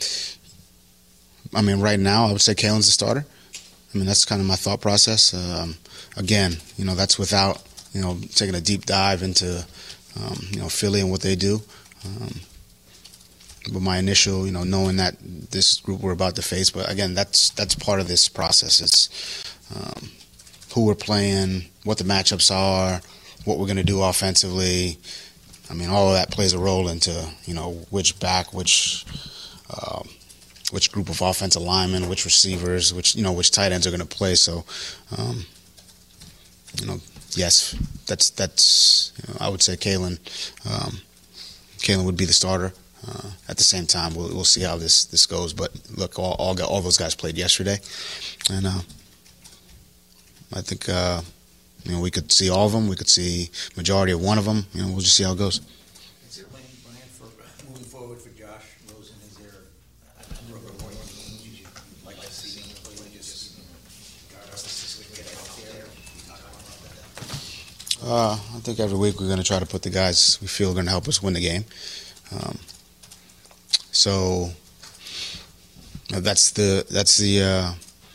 [SPEAKER 8] I mean, right now, I would say Kalen's the starter. I mean, that's kind of my thought process. Um, again, you know, that's without, you know, taking a deep dive into, um, you know, Philly and what they do. Um, but my initial, you know, knowing that this group we're about to face, but again, that's that's part of this process. It's um, who we're playing, what the matchups are, what we're going to do offensively. I mean, all of that plays a role into, you know, which back, which uh, which group of offensive linemen, which receivers, which, you know, which tight ends are going to play. So, um, you know, yes, that's, that's you know, I would say Kalen, um, Kalen would be the starter. Uh, at the same time, we'll, we'll see how this, this goes. But, look, all, all, all those guys played yesterday. And, uh, I think, uh, you know, we could see all of them. We could see majority of one of them. You know, we'll just see how it goes.
[SPEAKER 9] Is there a plan, Brian, for moving forward for Josh Rosen? Is there a number of more games you'd like to see him play? Just, you know, guard us this week, get out there. We talk about that.
[SPEAKER 8] Uh, I think every week we're going to try to put the guys we feel are going to help us win the game. Um, so that's the that's the. Uh,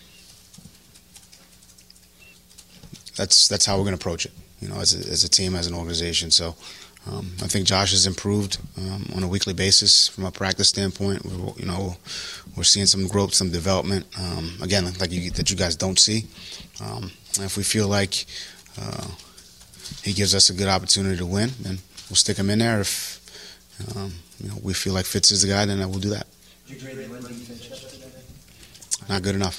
[SPEAKER 8] That's that's how we're going to approach it, you know, as a, as a team, as an organization. So um, I think Josh has improved um, on a weekly basis from a practice standpoint. We're, you know, we're seeing some growth, some development. Um, again, like you, that you guys don't see. Um, and if we feel like uh, he gives us a good opportunity to win, then we'll stick him in there. If um, you know we feel like Fitz is the guy, then we'll do that.
[SPEAKER 9] Did you grade the run defense yesterday?
[SPEAKER 8] Not good enough.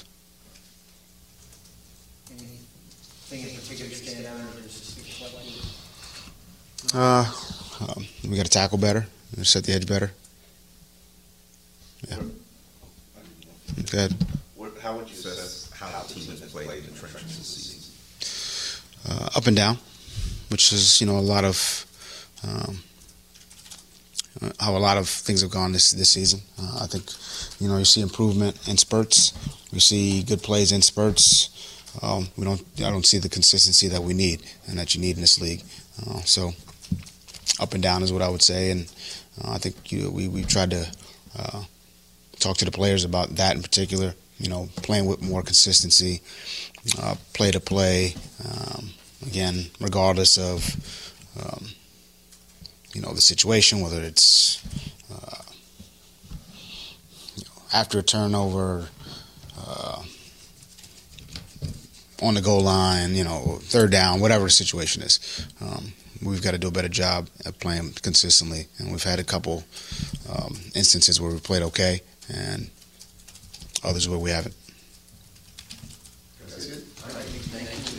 [SPEAKER 9] Thing in particular stand out, or just
[SPEAKER 8] Uh, um, we got to tackle better. We set the edge better. Yeah. Good.
[SPEAKER 11] What, how would you assess how the team has played in the trenches this season?
[SPEAKER 8] Uh, up and down, which is, you know, a lot of um, how a lot of things have gone this this season. Uh, I think, you know, you see improvement in spurts. We see good plays in spurts. Um, we don't. I don't see the consistency that we need and that you need in this league. Uh, so, up and down is what I would say, and uh, I think you, we we tried to uh, talk to the players about that in particular. You know, playing with more consistency, uh, play to play. Um, again, regardless of um, know, the situation, whether it's uh, you know, after a turnover, uh, on the goal line, you know, third down, whatever the situation is. Um, we've got to do a better job at playing consistently. And we've had a couple um, instances where we played okay and others where we haven't.
[SPEAKER 10] That's it. All right, thank you.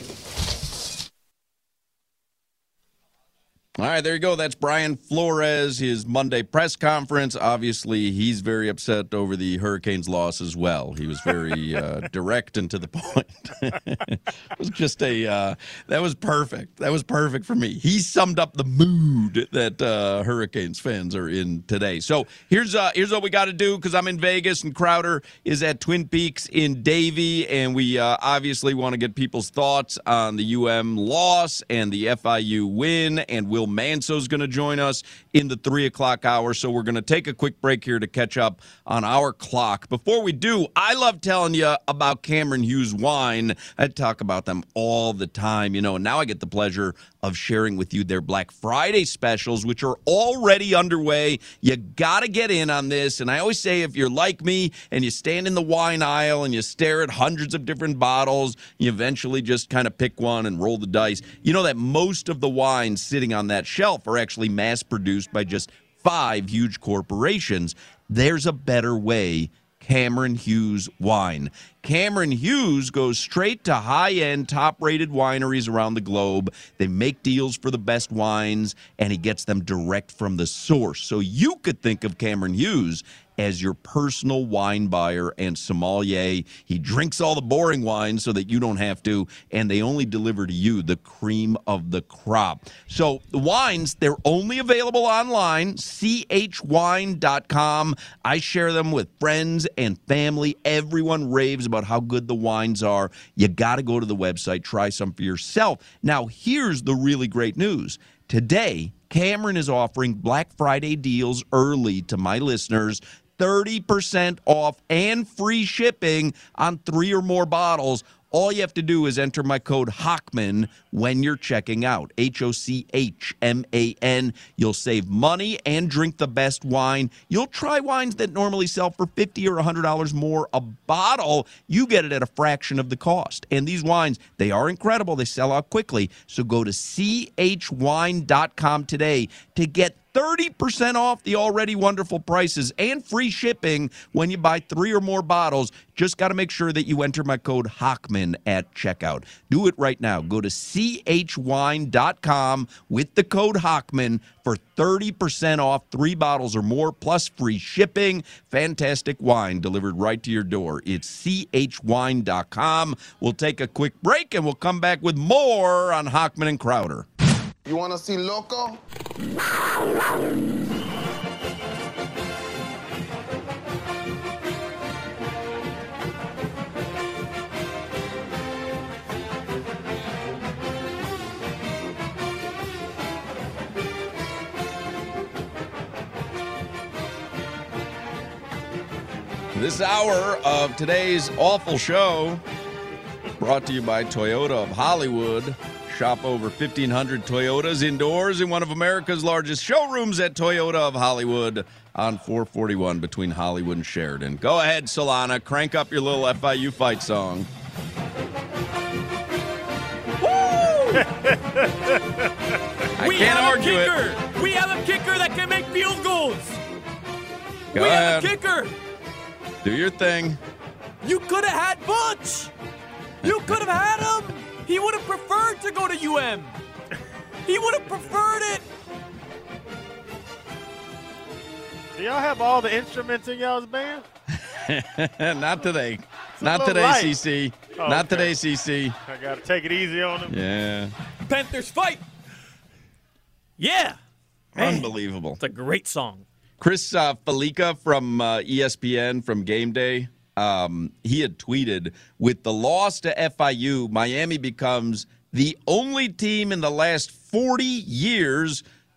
[SPEAKER 5] All right, there you go. That's Brian Flores, his Monday press conference. Obviously, he's very upset over the Hurricanes' loss as well. He was very uh, direct and to the point. It was just a uh, that was perfect. That was perfect for me. He summed up the mood that uh, Hurricanes fans are in today. So here's uh, here's what we got to do, because I'm in Vegas and Crowder is at Twin Peaks in Davie, and we uh, obviously want to get people's thoughts on the U M loss and the F I U win, and Will Manso's going to join us in the three o'clock hour, so we're going to take a quick break here to catch up on our clock. Before we do, I love telling you about Cameron Hughes Wine. I talk about them all the time, you know, and now I get the pleasure of sharing with you their Black Friday specials, which are already underway. You got to get in on this, and I always say, if you're like me and you stand in the wine aisle and you stare at hundreds of different bottles, you eventually just kind of pick one and roll the dice. You know that most of the wines sitting on that shelf are actually mass-produced by just five huge corporations. There's a better way. Cameron Hughes Wine. Cameron Hughes goes straight to high-end, top-rated wineries around the globe. They make deals for the best wines, and he gets them direct from the source. So you could think of Cameron Hughes as your personal wine buyer and sommelier. He drinks all the boring wines so that you don't have to, and they only deliver to you the cream of the crop. So the wines, they're only available online, c h wine dot com. I share them with friends and family. Everyone raves about how good the wines are. You got to go to the website, try some for yourself. Now, here's the really great news. Today, Cameron is offering Black Friday deals early to my listeners, thirty percent off and free shipping on three or more bottles. All you have to do is enter my code Hochman when you're checking out, H O C H M A N. You'll save money and drink the best wine. You'll try wines that normally sell for fifty dollars or one hundred dollars more a bottle. You get it at a fraction of the cost. And these wines, they are incredible. They sell out quickly. So go to c h wine dot com today to get thirty percent off the already wonderful prices and free shipping when you buy three or more bottles. Just got to make sure that you enter my code Hochman at checkout. Do it right now. Go to c h wine dot com with the code Hochman for thirty percent off three bottles or more plus free shipping. Fantastic wine delivered right to your door. It's c h wine dot com. We'll take a quick break and we'll come back with more on Hochman and Crowder.
[SPEAKER 12] You want to see Loco?
[SPEAKER 5] This hour of today's awful show brought to you by Toyota of Hollywood. Shop over fifteen hundred Toyotas indoors in one of America's largest showrooms at Toyota of Hollywood on four forty-one between Hollywood and Sheridan. Go ahead, Solana. Crank up your little F I U fight song.
[SPEAKER 4] Woo!
[SPEAKER 5] I
[SPEAKER 4] we
[SPEAKER 5] can't
[SPEAKER 4] have
[SPEAKER 5] argue
[SPEAKER 4] a
[SPEAKER 5] it.
[SPEAKER 4] kicker. We have a kicker that can make field goals.
[SPEAKER 5] Go
[SPEAKER 4] we
[SPEAKER 5] ahead.
[SPEAKER 4] have a kicker.
[SPEAKER 5] Do your thing.
[SPEAKER 4] You could have had Butch. You could have had him. He would have preferred to go to U M. He would have preferred it.
[SPEAKER 6] Do y'all have all the instruments in y'all's band?
[SPEAKER 5] Not today.
[SPEAKER 6] It's a
[SPEAKER 5] Not
[SPEAKER 6] little
[SPEAKER 5] today,
[SPEAKER 6] light.
[SPEAKER 5] C C.
[SPEAKER 6] Oh,
[SPEAKER 5] Not
[SPEAKER 6] okay.
[SPEAKER 5] today, C C.
[SPEAKER 6] I gotta take it easy on him.
[SPEAKER 5] Yeah.
[SPEAKER 4] Panthers fight. Yeah. Man,
[SPEAKER 5] Unbelievable.
[SPEAKER 4] it's a great song.
[SPEAKER 5] Chris uh, Felica from uh, E S P N from Game Day, um, he had tweeted, with the loss to F I U, Miami becomes the only team in the last forty years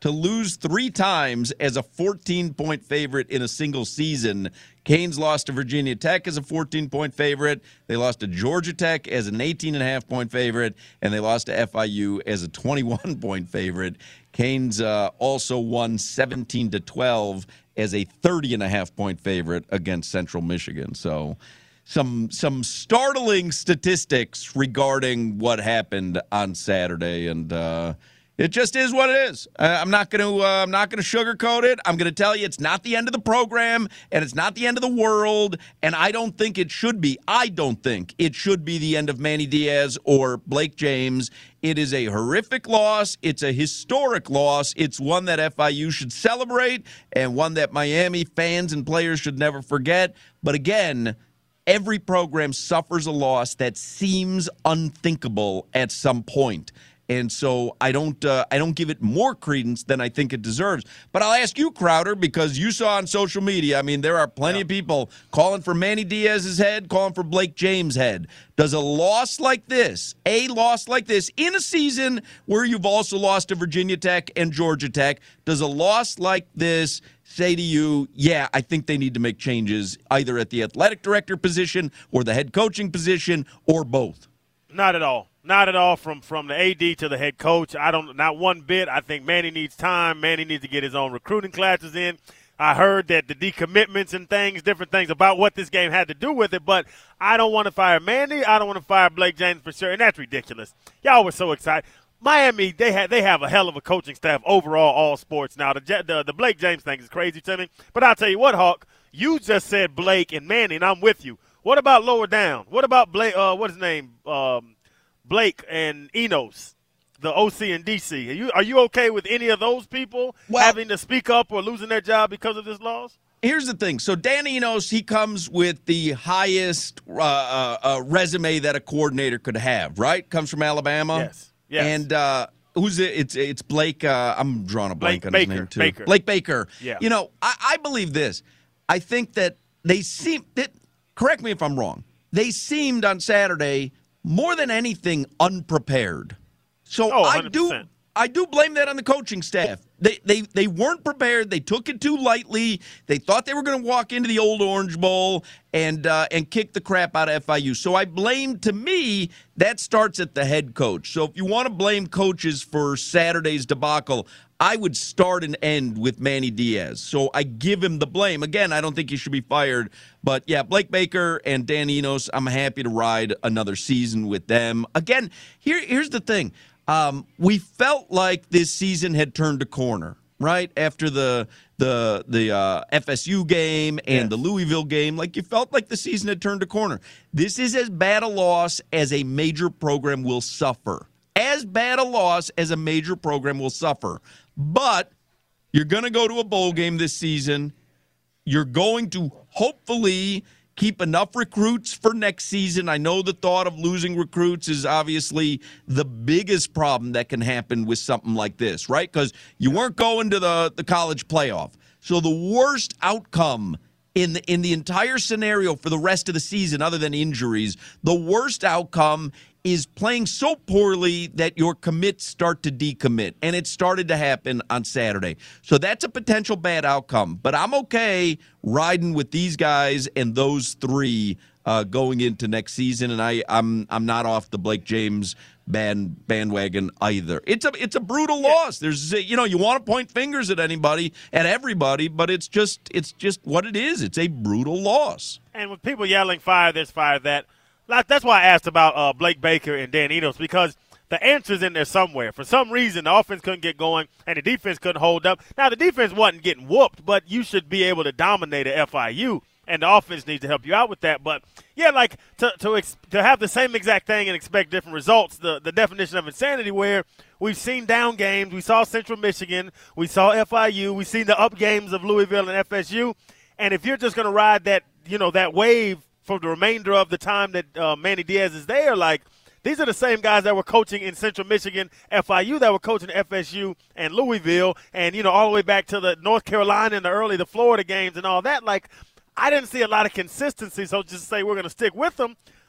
[SPEAKER 5] to lose three times as a fourteen-point favorite in a single season. Canes lost to Virginia Tech as a fourteen-point favorite. They lost to Georgia Tech as an eighteen and a half point favorite, and they lost to F I U as a twenty-one point favorite. Canes uh, also won seventeen to twelve as a thirty and a half point favorite against Central Michigan. So some some startling statistics regarding what happened on Saturday, and uh, it just is what it is. Uh, I'm not going to uh, I'm not going to sugarcoat it. I'm going to tell you it's not the end of the program, and it's not the end of the world, and I don't think it should be. I don't think it should be the end of Manny Diaz or Blake James. It is a horrific loss. It's a historic loss. It's one that F I U should celebrate and one that Miami fans and players should never forget. But again, every program suffers a loss that seems unthinkable at some point. And so I don't uh, I don't give it more credence than I think it deserves. But I'll ask you, Crowder, because you saw on social media, I mean, there are plenty yeah. of people calling for Manny Diaz's head, calling for Blake James' head. Does a loss like this, a loss like this, in a season where you've also lost to Virginia Tech and Georgia Tech, does a loss like this say to you, yeah, I think they need to make changes either at the athletic director position or the head coaching position or both?
[SPEAKER 6] Not at all. Not at all from, from the A D to the head coach. I don't, not one bit. I think Manny needs time. Manny needs to get his own recruiting classes in. I heard that the decommitments and things, different things about what this game had to do with it, but I don't want to fire Manny. I don't want to fire Blake James for sure, and that's ridiculous. Y'all were so excited. Miami, they have they have a hell of a coaching staff overall, all sports. Now, the, the the Blake James thing is crazy to me, but I'll tell you what, Hawk, you just said Blake and Manny, and I'm with you. What about lower down? What about Blake? Uh, what's his name? Um, Blake and Enos, the O C and D C. Are you are you okay with any of those people well, having to speak up or losing their job because of this loss?
[SPEAKER 5] Here's the thing. So Dan Enos, he comes with the highest uh, uh, uh, resume that a coordinator could have, right? Comes from Alabama.
[SPEAKER 6] Yes. Yes.
[SPEAKER 5] And uh, who's it? It's it's Blake. Uh, I'm drawing a blank
[SPEAKER 6] Blake
[SPEAKER 5] on
[SPEAKER 6] Baker,
[SPEAKER 5] his name too.
[SPEAKER 6] Baker.
[SPEAKER 5] Blake Baker.
[SPEAKER 6] Yeah.
[SPEAKER 5] You know, I, I believe this. I think that they seem. That, correct me if I'm wrong. They seemed on Saturday more than anything unprepared. So
[SPEAKER 6] oh,
[SPEAKER 5] I do I do blame that on the coaching staff. They they they weren't prepared. They took it too lightly. They thought they were going to walk into the old Orange Bowl and uh, and kick the crap out of F I U. So I blame, to me, that starts at the head coach. So if you want to blame coaches for Saturday's debacle, I would start and end with Manny Diaz. So I give him the blame. Again, I don't think he should be fired. But, yeah, Blake Baker and Dan Enos, I'm happy to ride another season with them. Again, here here's the thing. Um, we felt like this season had turned a corner, right? After the the the uh, F S U game and yes. the Louisville game, like you felt like the season had turned a corner. This is as bad a loss as a major program will suffer. As bad a loss as a major program will suffer. But you're going to go to a bowl game this season. You're going to hopefully keep enough recruits for next season. I know the thought of losing recruits is obviously the biggest problem that can happen with something like this, right? Because you weren't going to the, the college playoff. So the worst outcome in the, in the entire scenario for the rest of the season, other than injuries, the worst outcome is playing so poorly that your commits start to decommit. And it started to happen on Saturday. So that's a potential bad outcome. But I'm okay riding with these guys and those three uh, going into next season. And I, I'm I'm not off the Blake James band, bandwagon either. It's a it's a brutal loss. There's you know, you want to point fingers at anybody, at everybody, but it's just it's just what it is. It's a brutal loss.
[SPEAKER 6] And with people yelling fire this, fire that, that's why I asked about uh, Blake Baker and Dan Enos, because the answer's in there somewhere. For some reason, the offense couldn't get going, and the defense couldn't hold up. Now, the defense wasn't getting whooped, but you should be able to dominate at F I U, and the offense needs to help you out with that. But, yeah, like to to, ex- to have the same exact thing and expect different results, the, the definition of insanity, where we've seen down games. We saw Central Michigan. We saw F I U. We've seen the up games of Louisville and F S U. And if you're just going to ride that, you know, that wave for the remainder of the time that uh, Manny Diaz is there, like, these are the same guys that were coaching in Central Michigan, F I U, that were coaching F S U and Louisville, and, you know, all the way back to the North Carolina and the early, the Florida games and all that. Like, I didn't see a lot of consistency, so just say we're going to stick with them.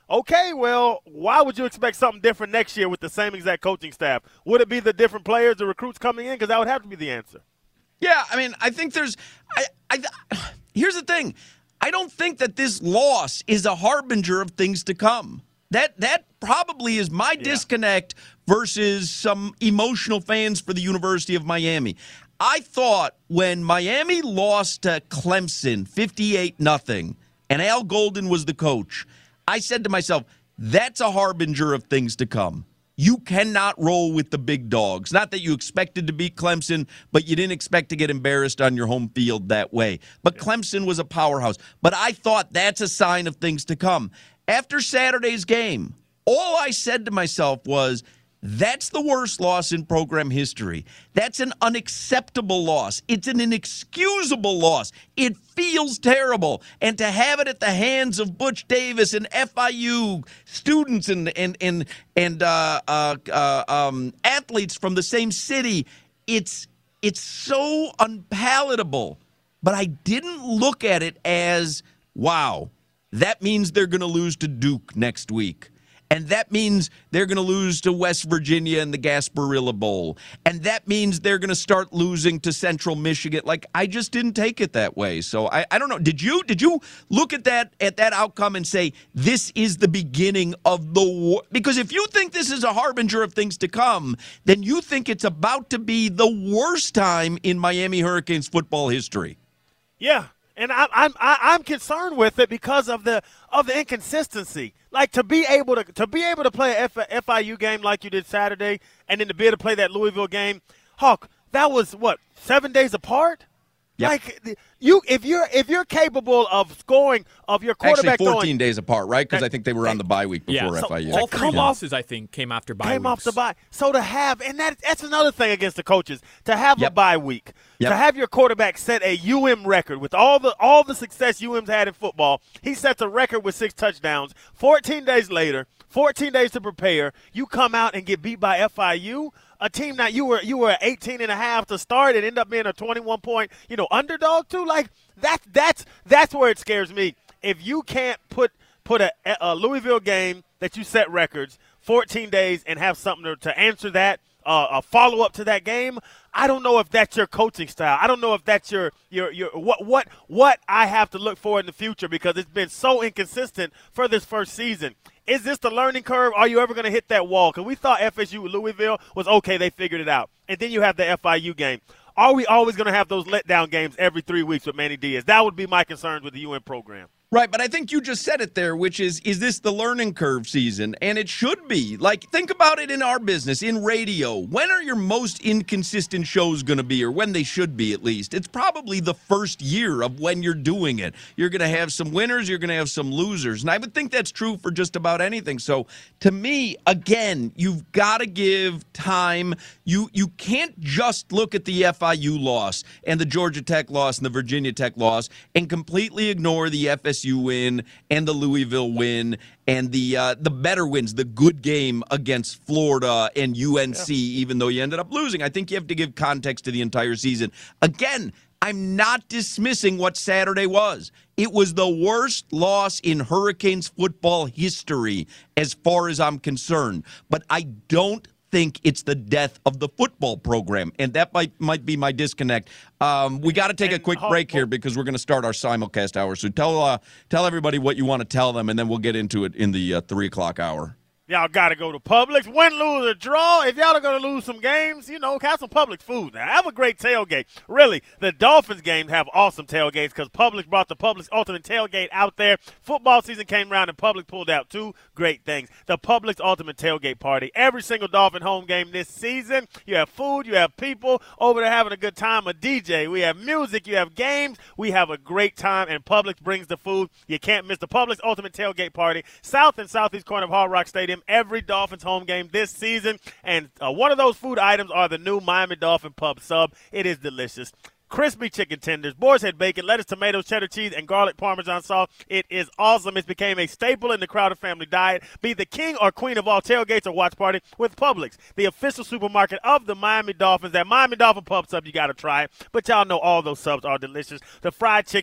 [SPEAKER 6] Okay, well, why would you expect something different next year with the same exact coaching staff? Would it be the different players, the recruits coming in? Because that would have to be the answer.
[SPEAKER 5] Yeah, I mean, I think there's I, I, – here's the thing. I don't think that this loss is a harbinger of things to come. That that probably is my yeah. disconnect versus some emotional fans for the University of Miami. I thought when Miami lost to Clemson fifty-eight nothing and Al Golden was the coach, I said to myself, that's a harbinger of things to come. You cannot roll with the big dogs. Not that you expected to beat Clemson, but you didn't expect to get embarrassed on your home field that way. But Clemson was a powerhouse. But I thought that's a sign of things to come. After Saturday's game, all I said to myself was, that's the worst loss in program history. That's an unacceptable loss. It's an inexcusable loss. It feels terrible. And to have it at the hands of Butch Davis and F I U students and and and and uh, uh, uh, um, athletes from the same city, it's it's so unpalatable. But I didn't look at it as, wow, that means they're going to lose to Duke next week. And that means they're going to lose to West Virginia in the Gasparilla Bowl. And that means they're going to start losing to Central Michigan. Like, I just didn't take it that way. So I, I don't know. Did you? Did you look at that at that outcome and say, this is the beginning of the war? Because if you think this is a harbinger of things to come, then you think it's about to be the worst time in Miami Hurricanes football history.
[SPEAKER 6] Yeah. And I'm I'm I'm concerned with it because of the of the inconsistency. Like to be able to to be able to play a F I U game like you did Saturday, and then to be able to play that Louisville game, Hawk, that was what, seven days apart? Yep. Like you, if you're if you're capable of scoring of your quarterback
[SPEAKER 5] actually fourteen
[SPEAKER 6] going,
[SPEAKER 5] days apart, right? Because I think they were on the bye week before
[SPEAKER 4] yeah, so
[SPEAKER 5] F I U.
[SPEAKER 4] All three
[SPEAKER 6] come
[SPEAKER 4] losses,
[SPEAKER 6] off,
[SPEAKER 4] I think, came after bye
[SPEAKER 6] came
[SPEAKER 4] weeks.
[SPEAKER 6] off the bye. So to have, and that that's another thing against the coaches, to have
[SPEAKER 5] yep.
[SPEAKER 6] a bye week,
[SPEAKER 5] yep.
[SPEAKER 6] to have your quarterback set a U M record with all the all the success U M's had in football. He sets a record with six touchdowns. fourteen days later, fourteen days to prepare, you come out and get beat by F I U. A team that you were you were eighteen and a half to start and end up being a twenty-one point, you know, underdog too. Like that that's that's where it scares me. If you can't put put a, a Louisville game that you set records fourteen days and have something to, to answer that, uh, a follow up to that game, I don't know if that's your coaching style. I don't know if that's your your your what what what I have to look for in the future because it's been so inconsistent for this first season. Is this the learning curve? Are you ever going to hit that wall? Because we thought F S U Louisville was okay. They figured it out. And then you have the F I U game. Are we always going to have those letdown games every three weeks with Manny Diaz? That would be my concerns with the U N program.
[SPEAKER 5] Right, but I think you just said it there, which is, is this the learning curve season? And it should be. Like, think about it in our business, in radio. When are your most inconsistent shows going to be, or when they should be at least? It's probably the first year of when you're doing it. You're going to have some winners, you're going to have some losers. And I would think that's true for just about anything. So, to me, again, you've got to give time. You, you can't just look at the F I U loss and the Georgia Tech loss and the Virginia Tech loss and completely ignore the F S U win and the Louisville win and the uh, the better wins, the good game against Florida and U N C, yeah. even though you ended up losing. I think you have to give context to the entire season. Again, I'm not dismissing what Saturday was. It was the worst loss in Hurricanes football history as far as I'm concerned. But I don't think it's the death of the football program, and that might might be my disconnect. Um, we got to take a quick break here because we're going to start our simulcast hour. So tell uh, tell everybody what you want to tell them, and then we'll get into it in the uh, three o'clock hour.
[SPEAKER 6] Y'all got to go to Publix. Win, lose, or draw. If y'all are going to lose some games, you know, have some Publix food. Now, have a great tailgate. Really, the Dolphins games have awesome tailgates because Publix brought the Publix Ultimate Tailgate out there. Football season came around and Publix pulled out two great things. The Publix Ultimate Tailgate Party. Every single Dolphin home game this season, you have food, you have people over there having a good time, a D J. We have music, you have games. We have a great time, and Publix brings the food. You can't miss the Publix Ultimate Tailgate Party. South and southeast corner of Hard Rock Stadium. Every Dolphins home game this season, and uh, one of those food items are the new Miami Dolphin Pub Sub. It is delicious. Crispy chicken tenders, boar's head bacon, lettuce, tomatoes, cheddar cheese, and garlic parmesan sauce. It is awesome. It's became a staple in the Crowder family diet. Be the king or queen of all tailgates or watch party with Publix, the official supermarket of the Miami Dolphins. That Miami Dolphin Pub Sub, you got to try it. But y'all know all those subs are delicious. The fried chicken,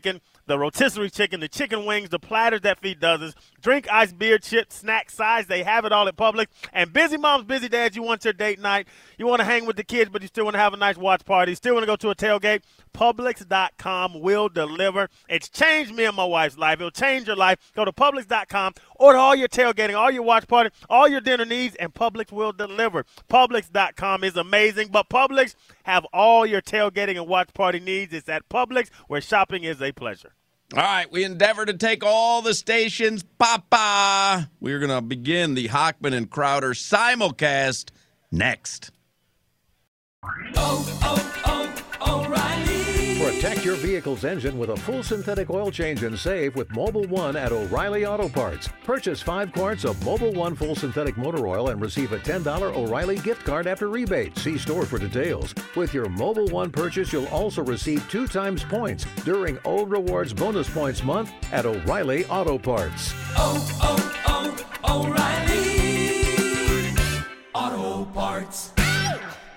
[SPEAKER 6] the rotisserie chicken, the chicken wings, the platters that feed dozens, drink, ice, beer, chips, snack size. They have it all at Publix. And busy moms, busy dads, you want your date night. You want to hang with the kids, but you still want to have a nice watch party. Still want to go to a tailgate. Publix dot com will deliver. It's changed me and my wife's life. It'll change your life. Go to Publix dot com. Order all your tailgating, all your watch party, all your dinner needs, and Publix will deliver. Publix dot com is amazing, but Publix have all your tailgating and watch party needs. It's at Publix, where shopping is a pleasure.
[SPEAKER 5] All right, we endeavor to take all the stations, Papa. We're going to begin the Hockman and Crowder simulcast next.
[SPEAKER 13] Oh, oh, oh, O'Reilly. Protect your vehicle's engine with a full synthetic oil change and save with Mobil one at O'Reilly Auto Parts. Purchase five quarts of Mobil one full synthetic motor oil and receive a ten dollars O'Reilly gift card after rebate. See store for details. With your Mobil one purchase, you'll also receive two times points during Old Rewards Bonus Points Month at O'Reilly Auto Parts.
[SPEAKER 14] Oh, oh, oh, O'Reilly Auto Parts.